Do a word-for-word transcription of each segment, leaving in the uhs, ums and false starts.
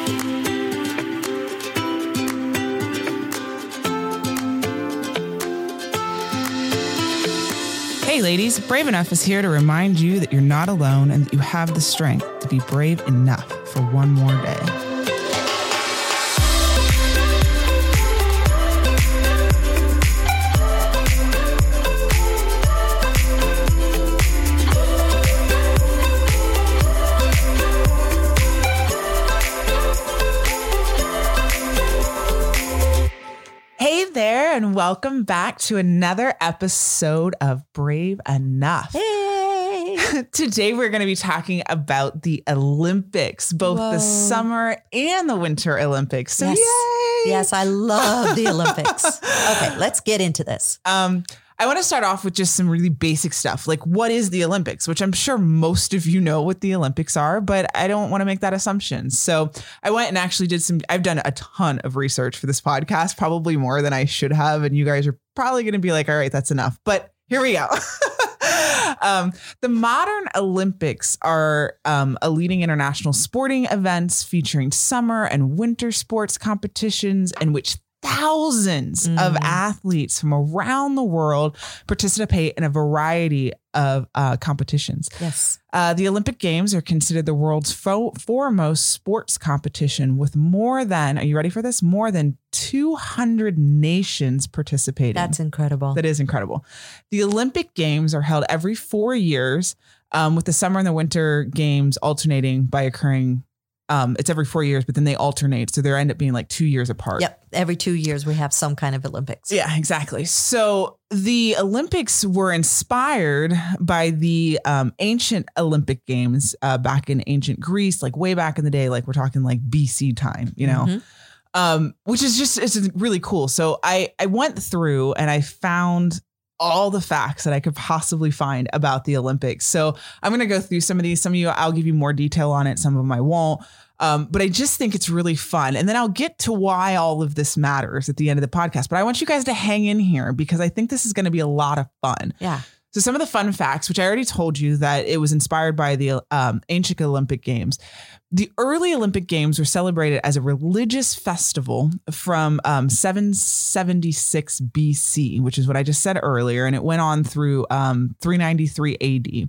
Hey ladies, Brave Enough is here to remind you that you're not alone and that you have the strength to be brave enough for one more day. And welcome back to another episode of Brave Enough. Hey! Today we're going to be talking about the Olympics, both Whoa. the summer and the winter Olympics. So yes. yay! Yes, I love the Olympics. Okay, let's get into this. Um, I want to start off with just some really basic stuff. Like, what is the Olympics? Which I'm sure most of you know what the Olympics are, but I don't want to make that assumption. So I went and actually did some, I've done a ton of research for this podcast, probably more than I should have. And you guys are probably going to be like, all right, that's enough. But here we go. um, the modern Olympics are um, a leading international sporting events featuring summer and winter sports competitions in which thousands mm. of athletes from around the world participate in a variety of uh, competitions. Yes. Uh, the Olympic Games are considered the world's fo- foremost sports competition with more than, are you ready for this? More than two hundred nations participating. That's incredible. That is incredible. The Olympic Games are held every four years um, with the summer and the winter games alternating by occurring Um, it's every four years, but then they alternate. So they end up being like two years apart. Yep. Every two years we have some kind of Olympics. Yeah, exactly. So the Olympics were inspired by the um, ancient Olympic Games uh, back in ancient Greece, like way back in the day, like we're talking like B C time, you know, mm-hmm. um, which is just, it's really cool. So I, I went through and I found all the facts that I could possibly find about the Olympics. So I'm going to go through some of these. Some of you, I'll give you more detail on it. Some of them I won't. Um, but I just think it's really fun. And then I'll get to why all of this matters at the end of the podcast. But I want you guys to hang in here because I think this is going to be a lot of fun. Yeah. So some of the fun facts, which I already told you that it was inspired by the um, ancient Olympic Games. The early Olympic Games were celebrated as a religious festival from um, seven seventy-six B C, which is what I just said earlier. And it went on through um, three ninety-three A D.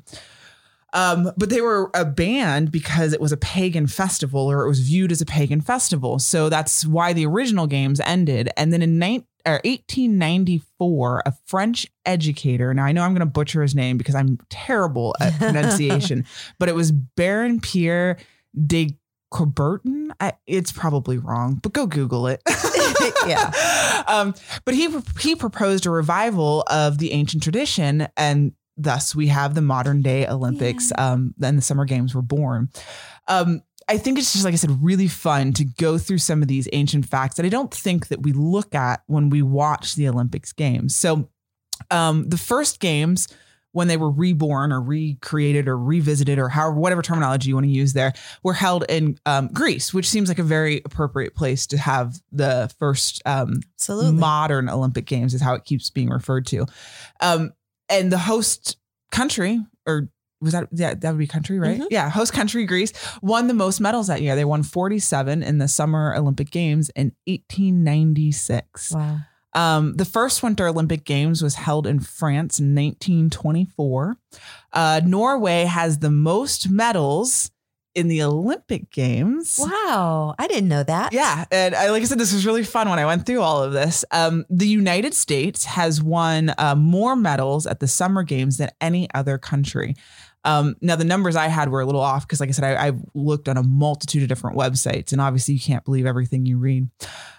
Um, but they were uh, banned because it was a pagan festival, or it was viewed as a pagan festival. So that's why the original games ended. And then in nineteen or eighteen ninety-four, a French educator, now I know I'm going to butcher his name because I'm terrible at pronunciation, but it was Baron Pierre de Coubertin. I, it's probably wrong, but go Google it. Yeah. Um, but he he proposed a revival of the ancient tradition, and thus we have the modern day Olympics. Yeah. Um, and the Summer Games were born. Um, I think it's just, like I said, really fun to go through some of these ancient facts that I don't think that we look at when we watch the Olympics games. So um, the first games, when they were reborn or recreated or revisited or however, whatever terminology you want to use there, were held in um, Greece, which seems like a very appropriate place to have the first um, modern Olympic Games, is how it keeps being referred to. Um, and the host country, or was that, yeah, that would be country, right? Mm-hmm. Yeah. Host country, Greece, won the most medals that year. They won forty-seven in the Summer Olympic Games in eighteen ninety-six. Wow. Um, the first Winter Olympic Games was held in France in nineteen twenty-four. Uh, Norway has the most medals in the Olympic Games. Wow. I didn't know that. Yeah. And I, like I said, this was really fun when I went through all of this. Um, the United States has won uh, more medals at the Summer Games than any other country. Um, now, the numbers I had were a little off because, like I said, I, I looked on a multitude of different websites, and obviously you can't believe everything you read.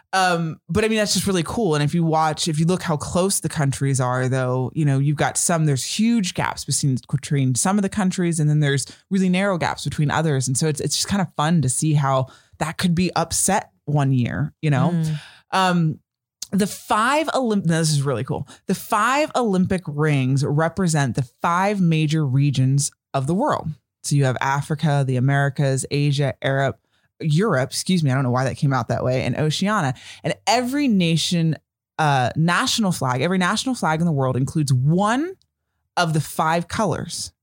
Um, but I mean, that's just really cool. And if you watch, if you look how close the countries are, though, you know, you've got some, there's huge gaps between, between some of the countries, and then there's really narrow gaps between others. And so it's, it's just kind of fun to see how that could be upset one year, you know? Mm. Um, The five Olymp- no, this is really cool. The five Olympic rings represent the five major regions of the world. So you have Africa, the Americas, Asia, Europe, Europe, excuse me. I don't know why that came out that way, and Oceania. And every nation, uh, national flag, every national flag in the world includes one of the five colors,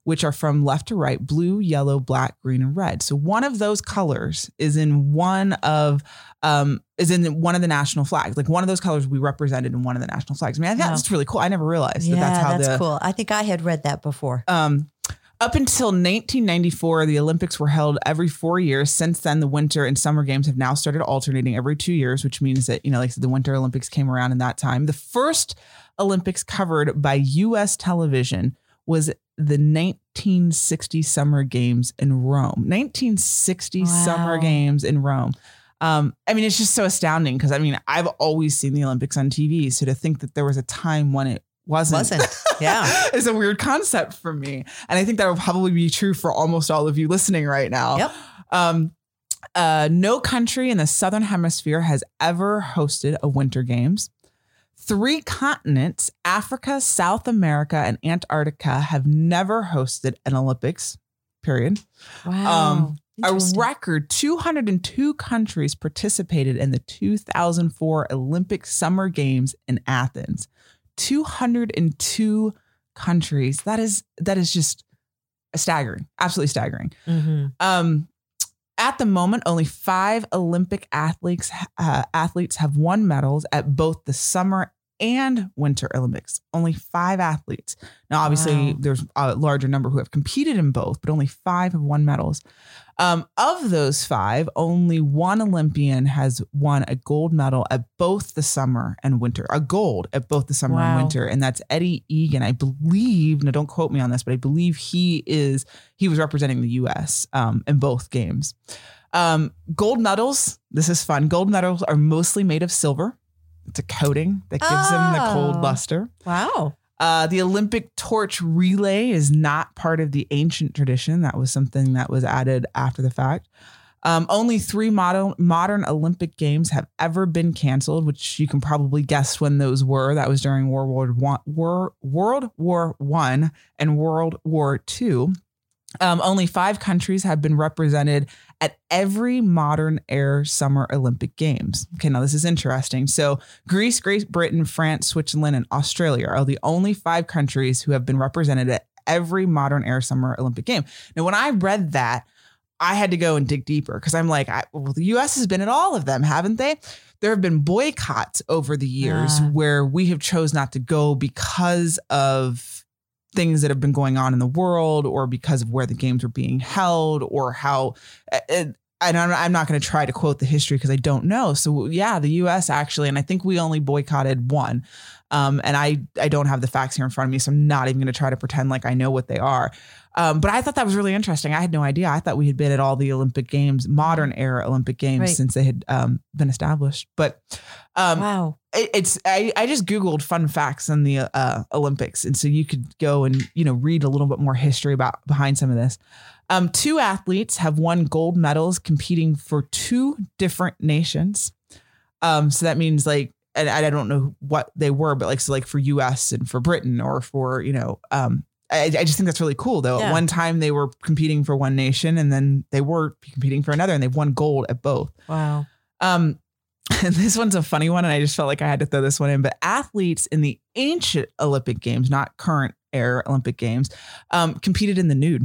which are from left to right, blue, yellow, black, green, and red. So one of those colors is in one of um, is in one of the national flags. Like one of those colors we represented in one of the national flags. I mean, I think wow. that's really cool. I never realized yeah, that that's how that's the, cool. I think I had read that before. Um, up until nineteen ninety-four, the Olympics were held every four years. Since then, the Winter and Summer Games have now started alternating every two years, which means that, you know, like I said, the Winter Olympics came around in that time. The first Olympics covered by U S television was the nineteen sixty Summer Games in Rome. nineteen sixty wow. Summer Games in Rome. Um, I mean, it's just so astounding because, I mean, I've always seen the Olympics on T V. So to think that there was a time when it wasn't, wasn't. Yeah. is a weird concept for me. And I think that will probably be true for almost all of you listening right now. Yep. Um, uh, no country in the Southern Hemisphere has ever hosted a Winter Games. Three continents, Africa, South America, and Antarctica, have never hosted an Olympics, period. Wow. Um, a record two hundred two countries participated in the two thousand four Olympic Summer Games in Athens. two hundred two countries. That is, that is just staggering, absolutely staggering. Mm-hmm. Um, At the moment, only five Olympic athletes uh, athletes have won medals at both the Summer and Winter Olympics. Only five athletes. Now, obviously, wow. there's a larger number who have competed in both, but only five have won medals. Um, of those five, only one Olympian has won a gold medal at both the Summer and Winter. A gold at both the Summer wow. and Winter, and that's Eddie Egan. I believe, now don't quote me on this, but I believe he is he was representing the U S um, in both games. Um, gold medals, this is fun. Gold medals are mostly made of silver. It's a coating that gives oh, them the cold luster. Wow. Uh, the Olympic torch relay is not part of the ancient tradition. That was something that was added after the fact. Um, only three modern, modern Olympic Games have ever been canceled, which you can probably guess when those were. That was during World War One, War, World War One and World War Two. Um, only five countries have been represented at every modern era Summer Olympic Games. Okay, now this is interesting. So Greece, Great Britain, France, Switzerland, and Australia are the only five countries who have been represented at every modern era Summer Olympic Game. Now, when I read that, I had to go and dig deeper because I'm like, I, well, the U S has been at all of them, haven't they? There have been boycotts over the years uh. where we have chose not to go because of things that have been going on in the world or because of where the games are being held or how, and I'm, I'm not going to try to quote the history because I don't know. So yeah, the U S actually, and I think we only boycotted one. Um, and I, I don't have the facts here in front of me, so I'm not even going to try to pretend like I know what they are. Um, but I thought that was really interesting. I had no idea. I thought we had been at all the Olympic Games, modern era Olympic Games, right. since they had um, been established. But um, wow, it, it's I, I just Googled fun facts on the uh, Olympics, and so you could go and you know read a little bit more history about behind some of this. Um, two athletes have won gold medals competing for two different nations. Um, so that means like. And I don't know what they were, but like, so like for U S and for Britain or for, you know, um, I, I just think that's really cool though. Yeah. At one time they were competing for one nation and then they were competing for another and they've won gold at both. Wow. Um, and this one's a funny one. And I just felt like I had to throw this one in, but athletes in the ancient Olympic Games, not current era Olympic Games, um, competed in the nude.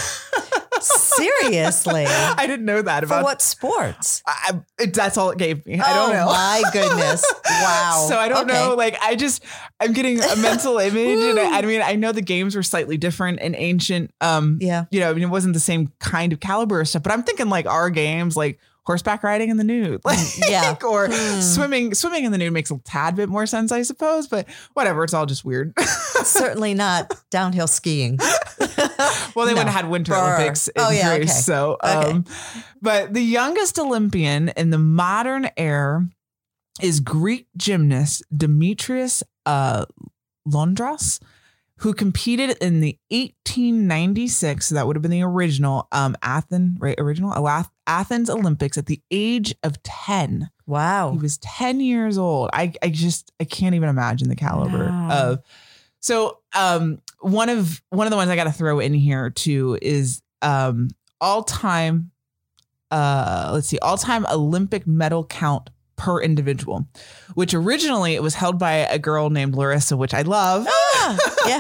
Seriously? I didn't know that about For what sports? I, it, that's all it gave me. Oh, I don't know. My goodness. Wow. So I don't okay. know. Like I just, I'm getting a mental image. And I, I mean, I know the games were slightly different in ancient, um, yeah. you know, I mean, it wasn't the same kind of caliber of stuff, but I'm thinking like our games, like horseback riding in the nude, like, yeah. or hmm. swimming, swimming in the nude makes a tad bit more sense, I suppose, but whatever. It's all just weird. Certainly not downhill skiing. Well, they no. wouldn't have had Winter Brr. Olympics in oh, yeah, Greece. Okay. So, um, okay. but the youngest Olympian in the modern era is Greek gymnast Demetrius uh, Londras, who competed in the eighteen ninety-six. So that would have been the original um, Athens, right? Original Athens Olympics at the age of ten. Wow. He was ten years old. I, I just, I can't even imagine the caliber wow. of. So um, one of one of the ones I got to throw in here too is um, all time. Uh, let's see, all time Olympic medal count per individual, which originally it was held by a girl named Larissa, which I love. Yeah.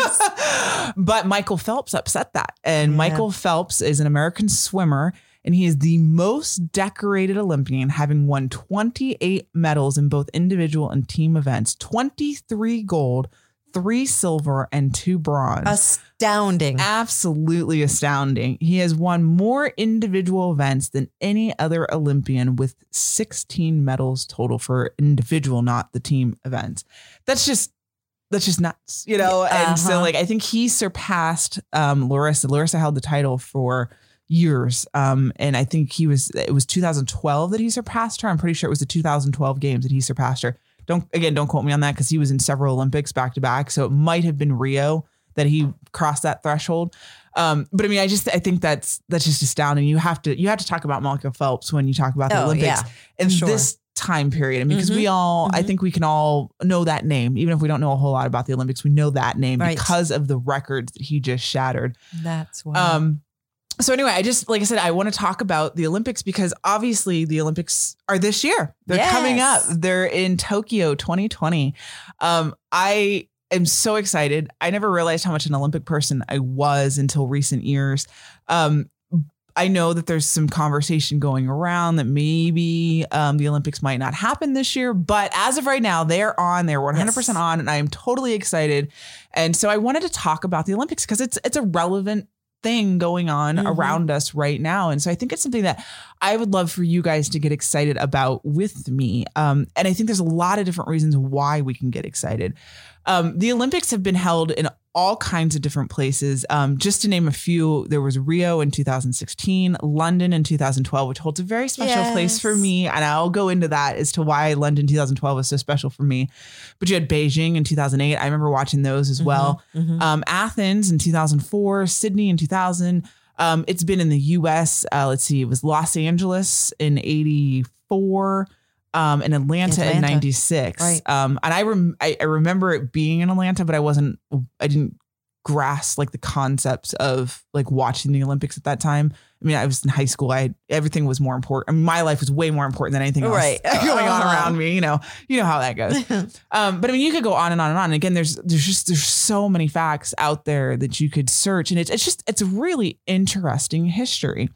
Yes. But Michael Phelps upset that. And Yeah. Michael Phelps is an American swimmer, and he is the most decorated Olympian, having won twenty-eight medals in both individual and team events, twenty-three gold, three silver, and two bronze. Astounding. Absolutely astounding. He has won more individual events than any other Olympian, with sixteen medals total for individual, not the team events. That's just that's just nuts, you know? And Uh-huh. so like I think he surpassed um Larissa. Larissa held the title for years. Um, and I think he was it was two thousand twelve that he surpassed her. I'm pretty sure it was the two thousand twelve games that he surpassed her. Don't again, don't quote me on that, because he was in several Olympics back to back. So it might have been Rio that he crossed that threshold. Um, but I mean, I just I think that's that's just astounding. You have to you have to talk about Michael Phelps when you talk about the Oh, Olympics yeah, in sure. this time period. I mean, because Mhm. we all I Mhm. think we can all know that name, even if we don't know a whole lot about the Olympics. We know that name Right. because of the records that he just shattered. That's why. Um, so anyway, I just, like I said, I want to talk about the Olympics because obviously the Olympics are this year. They're Yes. coming up. They're in Tokyo twenty twenty. Um, I am so excited. I never realized how much an Olympic person I was until recent years. Um, I know that there's some conversation going around that maybe um, the Olympics might not happen this year, but as of right now, they're on, they're one hundred percent Yes. on, and I am totally excited. And so I wanted to talk about the Olympics because it's it's a relevant thing going on Mhm. around us right now. And so I think it's something that I would love for you guys to get excited about with me. Um, and I think there's a lot of different reasons why we can get excited. Um, the Olympics have been held in all kinds of different places. Um, just to name a few, there was Rio in two thousand sixteen, London in two thousand twelve, which holds a very special Yes. place for me. And I'll go into that as to why London two thousand twelve was so special for me. But you had Beijing in two thousand eight. I remember watching those as well. Mhm. Um, Athens in two thousand four, Sydney in two thousand. Um, it's been in the U S. Uh, let's see, it was Los Angeles in eighty-four. Um, and Atlanta, in Atlanta. ninety-six. Right. Um, and I, rem- I I remember it being in Atlanta, but I wasn't, I didn't grasp like the concepts of like watching the Olympics at that time. I mean, I was in high school. I everything was more important. I mean, my life was way more important than anything else Right. going on Uh-huh. around me. You know, you know how that goes. Um, but I mean, you could go on and on and on. And again, there's there's just there's so many facts out there that you could search, and it's it's just it's a really interesting history.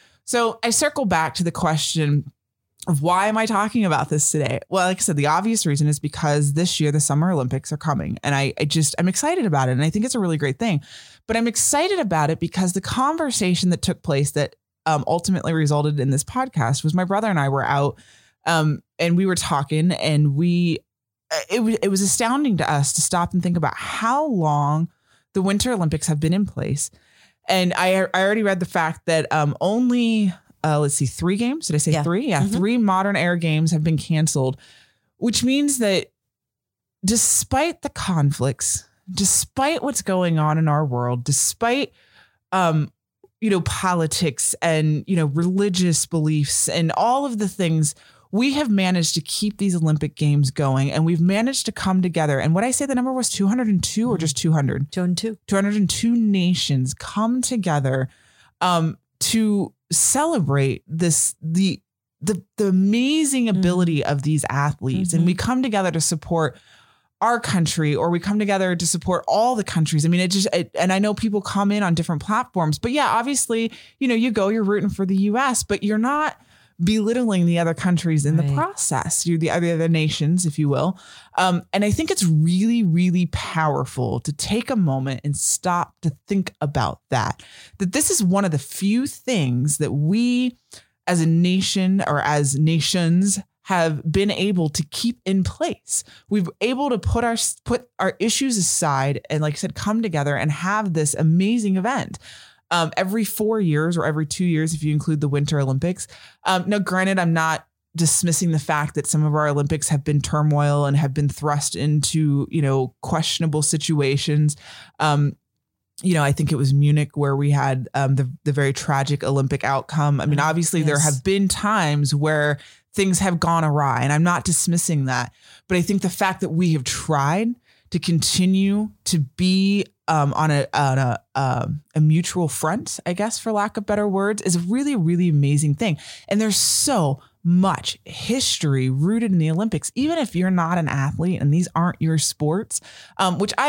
So I circle back to the question of why am I talking about this today? Well, like I said, the obvious reason is because this year the Summer Olympics are coming, and I, I just I'm excited about it, and I think it's a really great thing. But I'm excited about it because the conversation that took place that um, ultimately resulted in this podcast was my brother and I were out, um, and we were talking, and we it was it was astounding to us to stop and think about how long the Winter Olympics have been in place. And I I already read the fact that um, only Uh, let's see, three games. Did I say Yeah. three? Yeah. Mhm. Three modern era games have been canceled, which means that despite the conflicts, despite what's going on in our world, despite, um, you know, politics and, you know, religious beliefs and all of the things, we have managed to keep these Olympic Games going, and we've managed to come together. And what I say the number was two hundred two or just two hundred? Two and two. two hundred two nations come together um, to celebrate this the the the amazing ability of these athletes, Mm-hmm. and we come together to support our country, or we come together to support all the countries. I mean, it just it, and I know people come in on different platforms, but yeah, obviously, you know, you go, you're rooting for the U S, but you're not belittling the other countries in the Right. process. You're the other, other nations, if you will. Um, and I think it's really, really powerful to take a moment and stop to think about that, that this is one of the few things that we as a nation or as nations have been able to keep in place. We've able to put our, put our issues aside and, like I said, come together and have this amazing event. Um, every four years or every two years, if you include the Winter Olympics. Um, now, granted, I'm not dismissing the fact that some of our Olympics have been turmoil and have been thrust into, you know, questionable situations. Um, you know, I think it was Munich where we had um, the, the very tragic Olympic outcome. I mean, obviously Yes. there have been times where things have gone awry, and I'm not dismissing that. But I think the fact that we have tried to continue to be um, on a on a um, a mutual front, I guess, for lack of better words, is a really, really amazing thing. And there's so much history rooted in the Olympics, even if you're not an athlete and these aren't your sports, um, which I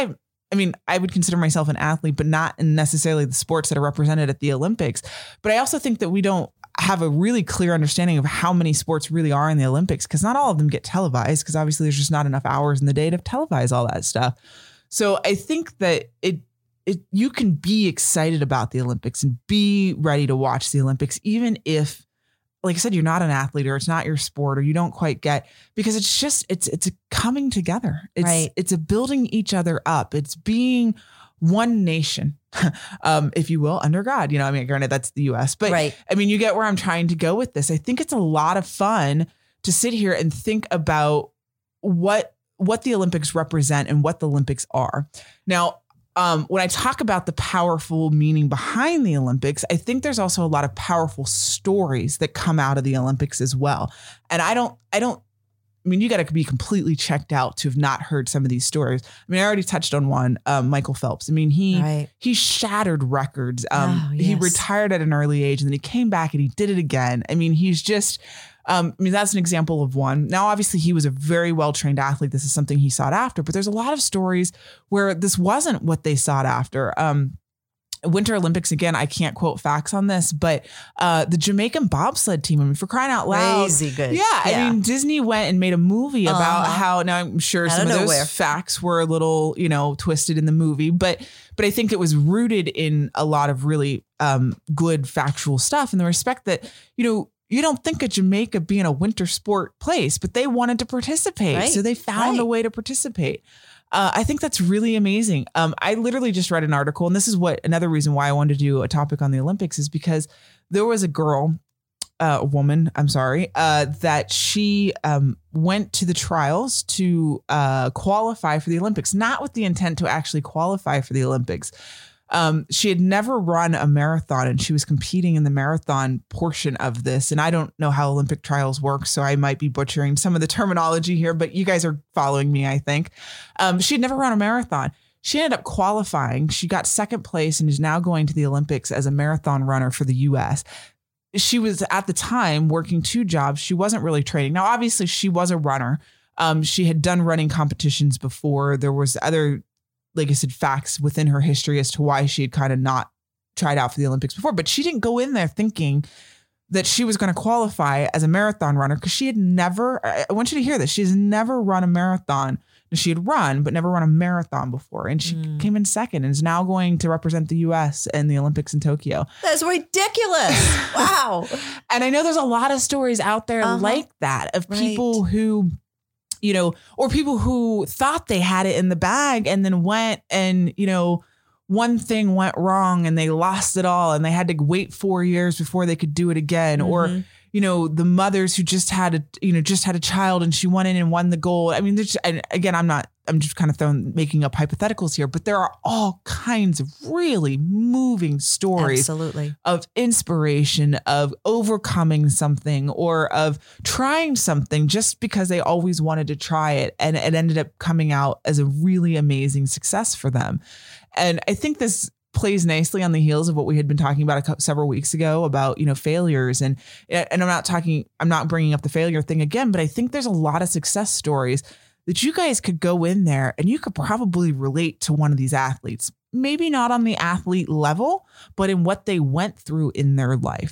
I mean, I would consider myself an athlete, but not in necessarily the sports that are represented at the Olympics. But I also think that we don't have a really clear understanding of how many sports really are in the Olympics, because not all of them get televised, because obviously there's just not enough hours in the day to televise all that stuff. So I think that it, it you can be excited about the Olympics and be ready to watch the Olympics, even if, like I said, you're not an athlete or it's not your sport or you don't quite get, because it's just, it's, it's a coming together. It's, right. it's a building each other up. It's being one nation, um, if you will, under God. You know, I mean, granted, that's the U S, but right. I mean, you get where I'm trying to go with this. I think it's a lot of fun to sit here and think about what, what the Olympics represent and what the Olympics are. Now, Um, when I talk about the powerful meaning behind the Olympics, I think there's also a lot of powerful stories that come out of the Olympics as well. And I don't, I don't, I mean, you got to be completely checked out to have not heard some of these stories. I mean, I already touched on one, um, Michael Phelps. I mean, he, right. he shattered records. Um, oh, yes. He retired at an early age and then he came back and he did it again. I mean, he's just, Um, I mean, that's an example of one. Now, obviously, he was a very well-trained athlete. This is something he sought after, but there's a lot of stories where this wasn't what they sought after. Um, Winter Olympics, again, I can't quote facts on this, but uh, the Jamaican bobsled team, I mean, for crying out loud. Crazy good. Yeah, yeah. I mean, Disney went and made a movie about uh-huh. how, now I'm sure Out some of of those nowhere. facts were a little, you know, twisted in the movie, but but I think it was rooted in a lot of really um, good factual stuff in the respect that, you know, you don't think of Jamaica being a winter sport place, but they wanted to participate. Right. So they found right. a way to participate. Uh, I think that's really amazing. Um, I literally just read an article, and this is what another reason why I wanted to do a topic on the Olympics is because there was a girl, uh, a woman, I'm sorry, uh, that she um, went to the trials to uh, qualify for the Olympics, not with the intent to actually qualify for the Olympics. Um, she had never run a marathon and she was competing in the marathon portion of this. And I don't know how Olympic trials work, so I might be butchering some of the terminology here, but you guys are following me, I think. Um, she had never run a marathon. She ended up qualifying. She got second place and is now going to the Olympics as a marathon runner for the U S. She was at the time working two jobs. She wasn't really training. Now, obviously she was a runner. Um, she had done running competitions before. There was other, like I said, facts within her history as to why she had kind of not tried out for the Olympics before, but she didn't go in there thinking that she was going to qualify as a marathon runner because she had never, I want you to hear this. She's never run a marathon. She had run, but never run a marathon before. And she mm. came in second and is now going to represent the U S in the Olympics in Tokyo. That's ridiculous. Wow. And I know there's a lot of stories out there uh-huh. like that of right. people who, you know, or people who thought they had it in the bag and then went and, you know, one thing went wrong and they lost it all and they had to wait four years before they could do it again. Mm-hmm. Or, you know, the mothers who just had a, you know, just had a child and she went in and won the gold. I mean, there's, and again, I'm not, I'm just kind of throwing, making up hypotheticals here, but there are all kinds of really moving stories Absolutely. Of inspiration, of overcoming something or of trying something just because they always wanted to try it. And it ended up coming out as a really amazing success for them. And I think this plays nicely on the heels of what we had been talking about a couple, several weeks ago about, you know, failures. And, and I'm not talking, I'm not bringing up the failure thing again, but I think there's a lot of success stories that you guys could go in there and you could probably relate to one of these athletes, maybe not on the athlete level, but in what they went through in their life.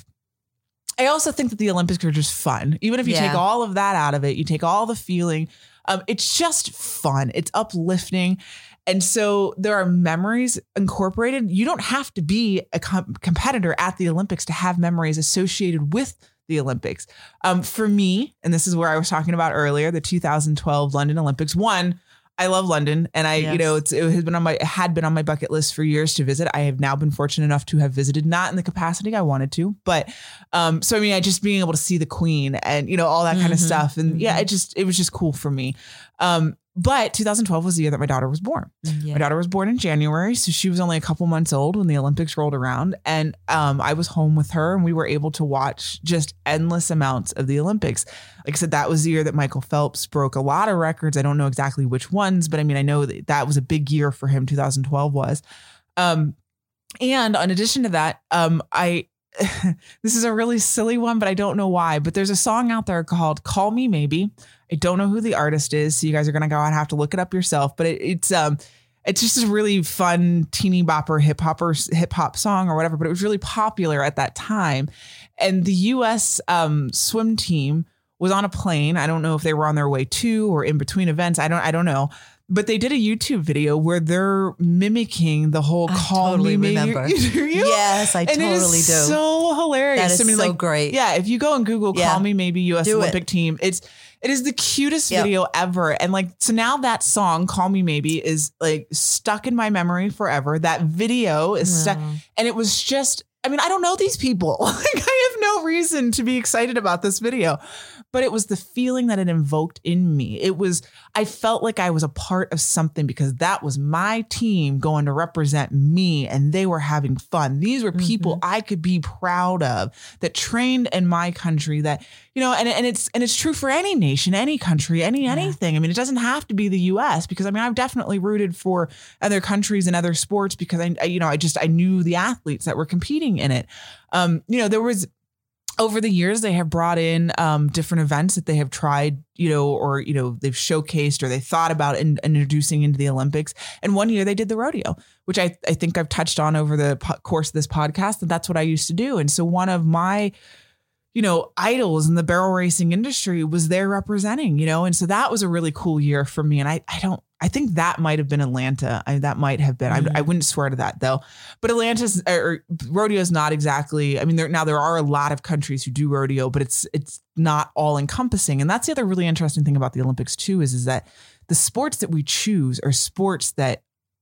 I also think that the Olympics are just fun. Even if you yeah. take all of that out of it, you take all the feeling, um, it's just fun. It's uplifting. And so there are memories incorporated. You don't have to be a com- competitor at the Olympics to have memories associated with the Olympics. Um, for me, and this is where I was talking about earlier, the two thousand twelve London Olympics. One, I love London, and I, yes. you know, it's, it has been on my, it had been on my bucket list for years to visit. I have now been fortunate enough to have visited, not in the capacity I wanted to, but, um, so I mean, I just being able to see the Queen and, you know, all that mm-hmm. kind of stuff. And mm-hmm. yeah, it just, it was just cool for me. Um, But two thousand twelve was the year that my daughter was born. Yeah. My daughter was born in January, so she was only a couple months old when the Olympics rolled around. And um, I was home with her and we were able to watch just endless amounts of the Olympics. Like I said, that was the year that Michael Phelps broke a lot of records. I don't know exactly which ones, but I mean, I know that that was a big year for him, two thousand twelve was. Um, and in addition to that, um, I... this is a really silly one, but I don't know why. But there's a song out there called Call Me Maybe. I don't know who the artist is, so you guys are going to go out and have to look it up yourself. But it, it's um, it's just a really fun teeny bopper hip hopper hip hop song or whatever, but it was really popular at that time. And the U S um, swim team was on a plane. I don't know if they were on their way to or in between events. I don't, I don't know. But they did a YouTube video where they're mimicking the whole I call totally me maybe. remember. You, you? Yes, I and totally it is do. So hilarious. That is I mean, so like, great. Yeah, if you go and Google Yeah. "Call Me Maybe" U S Do Olympic it. team, it's it is the cutest Yep. video ever. And like, so now that song "Call Me Maybe" is like stuck in my memory forever. That video is stuck, Wow. and it was just. I mean, I don't know these people. Like, I have no reason to be excited about this video, but it was the feeling that it invoked in me. It was, I felt like I was a part of something because that was my team going to represent me and they were having fun. These were people I could be proud of that trained in my country that, you know, and, and it's, and it's true for any nation, any country, any, Yeah. anything. I mean, it doesn't have to be the U S because I mean, I've definitely rooted for other countries and other sports because I, I you know, I just, I knew the athletes that were competing in it. Um, you know, there was, over the years, they have brought in um, different events that they have tried, you know, or, you know, they've showcased or they thought about in, introducing into the Olympics. And one year they did the rodeo, which I, I think I've touched on over the po- course of this podcast. And that's what I used to do. And so one of my, you know, idols in the barrel racing industry was there representing, you know, and so that was a really cool year for me. And I, I don't, I think that might have been Atlanta. I, that might have been, mm-hmm. I, I wouldn't swear to that though, but Atlanta's or rodeo is not exactly, I mean, there, now there are a lot of countries who do rodeo, but it's, it's not all encompassing. And that's the other really interesting thing about the Olympics too, is, is that the sports that we choose are sports that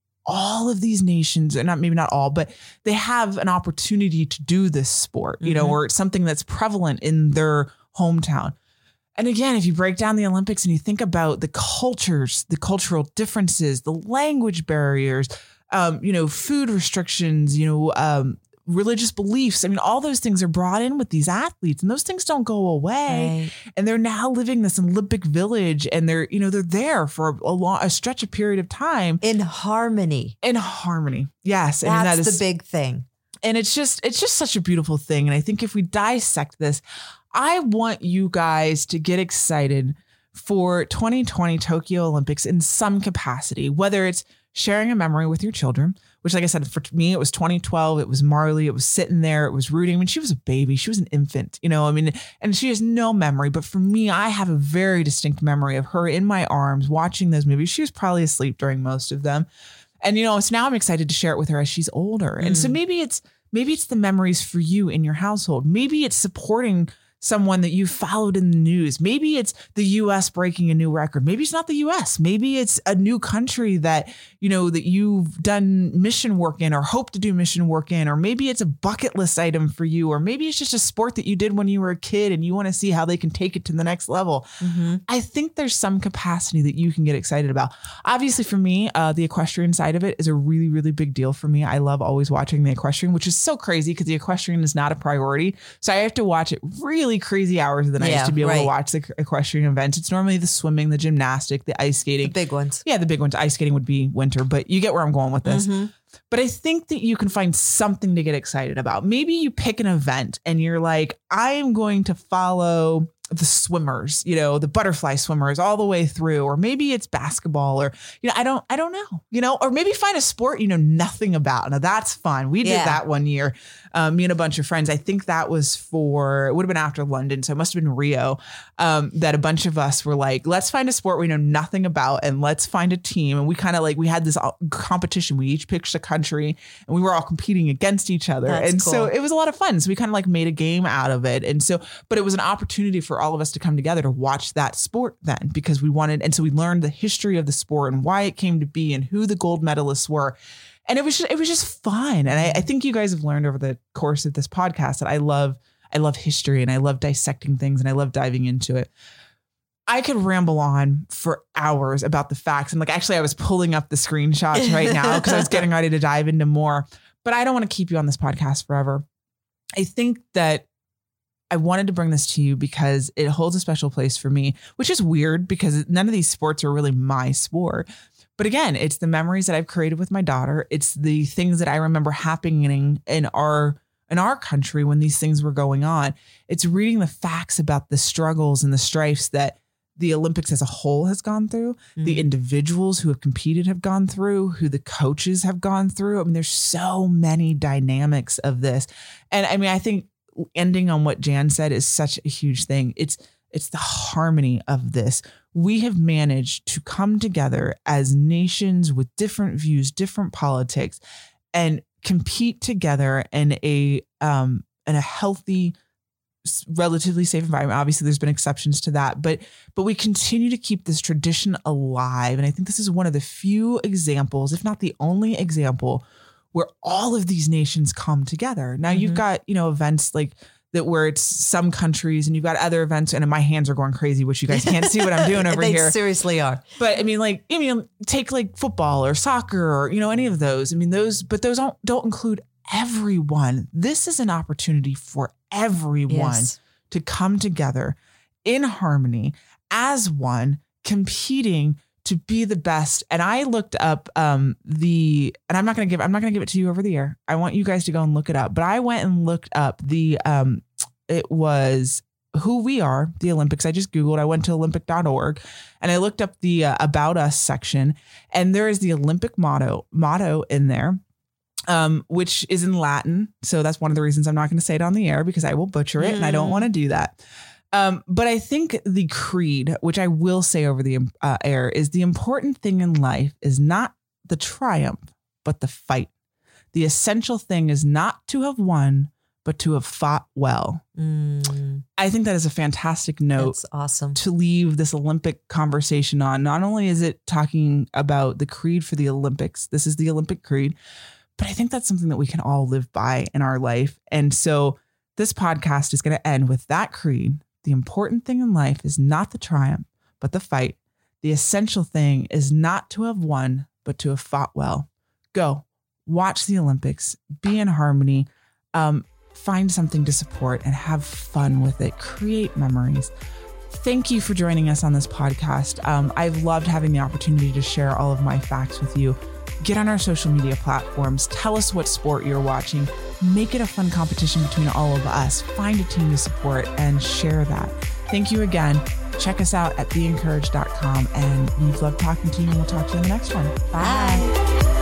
all of these nations, and not maybe not all, but they have an opportunity to do this sport, you know, Mhm. or it's something that's prevalent in their hometown. And again, if you break down the Olympics and you think about the cultures, the cultural differences, the language barriers, um, you know, food restrictions, you know, um, religious beliefs. I mean, all those things are brought in with these athletes and those things don't go away. Right. And they're now living this Olympic village and they're, you know, they're there for a long, a stretch of period of time In harmony. in harmony. Yes. I mean, That's that is the big thing. and it's just, it's just such a beautiful thing. And I think if we dissect this, I want you guys to get excited for twenty twenty Tokyo Olympics in some capacity, whether it's sharing a memory with your children, which, like I said, for me, it was twenty twelve. It was Marley. It was sitting there. It was rooting. I mean, she was a baby. She was an infant, you know, I mean, and she has no memory. But for me, I have a very distinct memory of her in my arms watching those movies. She was probably asleep during most of them. And, you know, so now I'm excited to share it with her as she's older. And so maybe it's, maybe it's the memories for you in your household. Maybe it's supporting someone that you followed in the news. Maybe it's the U S breaking a new record. Maybe it's not the U S. Maybe it's a new country that, you know, that you've done mission work in or hope to do mission work in, or maybe it's a bucket list item for you, or maybe it's just a sport that you did when you were a kid and you want to see how they can take it to the next level. Mm-hmm. I think there's some capacity that you can get excited about. Obviously for me, uh, the equestrian side of it is a really, really big deal for me. I love always watching the equestrian, which is so crazy because the equestrian is not a priority. So I have to watch it really crazy hours of the night Yeah, to be able right. to watch the equestrian events. It's normally the swimming, the gymnastic, the ice skating. The big ones. Yeah, the big ones. Ice skating would be winter, but you get where I'm going with this. Mhm. But I think that you can find something to get excited about. Maybe you pick an event and you're like, I am going to follow the swimmers, you know, the butterfly swimmers all the way through, or maybe it's basketball, or, you know, I don't, I don't know, you know, or maybe find a sport you know nothing about. Now that's fun. We did Yeah. that one year. Um, me and a bunch of friends. I think that was for, it would have been after London. So it must have been Rio, um, that a bunch of us were like, let's find a sport we know nothing about and let's find a team. And we kind of like, we had this competition. We each picked a country and we were all competing against each other. That's and so cool. it was a lot of fun. So we kind of like made a game out of it. And so, but it was an opportunity for all of us to come together to watch that sport then, because we wanted, and so we learned the history of the sport and why it came to be and who the gold medalists were. And it was just, it was just fun. And I, I think you guys have learned over the course of this podcast that I love, I love history and I love dissecting things and I love diving into it. I could ramble on for hours about the facts. And like, actually I was pulling up the screenshots right now because I was getting ready to dive into more, but I don't want to keep you on this podcast forever. I think that I wanted to bring this to you because it holds a special place for me, which is weird because none of these sports are really my sport. But again, it's the memories that I've created with my daughter. It's the things that I remember happening in our in our country when these things were going on. It's reading the facts about the struggles and the strifes that the Olympics as a whole has gone through, Mm-hmm. the individuals who have competed have gone through, who the coaches have gone through. I mean, there's so many dynamics of this. And I mean, I think ending on what Jan said is such a huge thing. It's it's the harmony of this. We have managed to come together as nations with different views, different politics, and compete together in a um, in a healthy, relatively safe environment. Obviously, there's been exceptions to that, but but we continue to keep this tradition alive. And I think this is one of the few examples, if not the only example, where all of these nations come together. Now, mm-hmm. you've got, you know, events like that where it's some countries, and you've got other events, and my hands are going crazy, which you guys can't see what I'm doing over they here. They seriously are. But I mean, like, I mean, take like football or soccer or, you know, any of those. I mean, those, but those don't, don't include everyone. This is an opportunity for everyone Yes. to come together in harmony as one, competing to be the best. And I looked up um, the, and I'm not going to give, I'm not going to give it to you over the air. I want you guys to go and look it up. But I went and looked up the, um, it was Who We Are, the Olympics. I just Googled, I went to Olympic dot org and I looked up the uh, About Us section, and there is the Olympic motto, motto in there. Um, which is in Latin. So that's one of the reasons I'm not going to say it on the air, because I will butcher it mm. and I don't want to do that. Um, but I think the creed, which I will say over the uh, air, is the important thing in life is not the triumph, but the fight. The essential thing is not to have won, but to have fought well. Mm. I think that is a fantastic note. That's awesome. To leave this Olympic conversation on. Not only is it talking about the creed for the Olympics, this is the Olympic creed, but I think that's something that we can all live by in our life. And so this podcast is going to end with that creed. The important thing in life is not the triumph, but the fight. The essential thing is not to have won, but to have fought well. Go watch the Olympics, be in harmony, um, find something to support and have fun with it. Create memories. Thank you for joining us on this podcast. Um, I've loved having the opportunity to share all of my facts with you. Get on our social media platforms. Tell us what sport you're watching. Make it a fun competition between all of us. Find a team to support and share that. Thank you again. Check us out at be encouraged dot com. And we've loved talking to you, and we'll talk to you in the next one. Bye.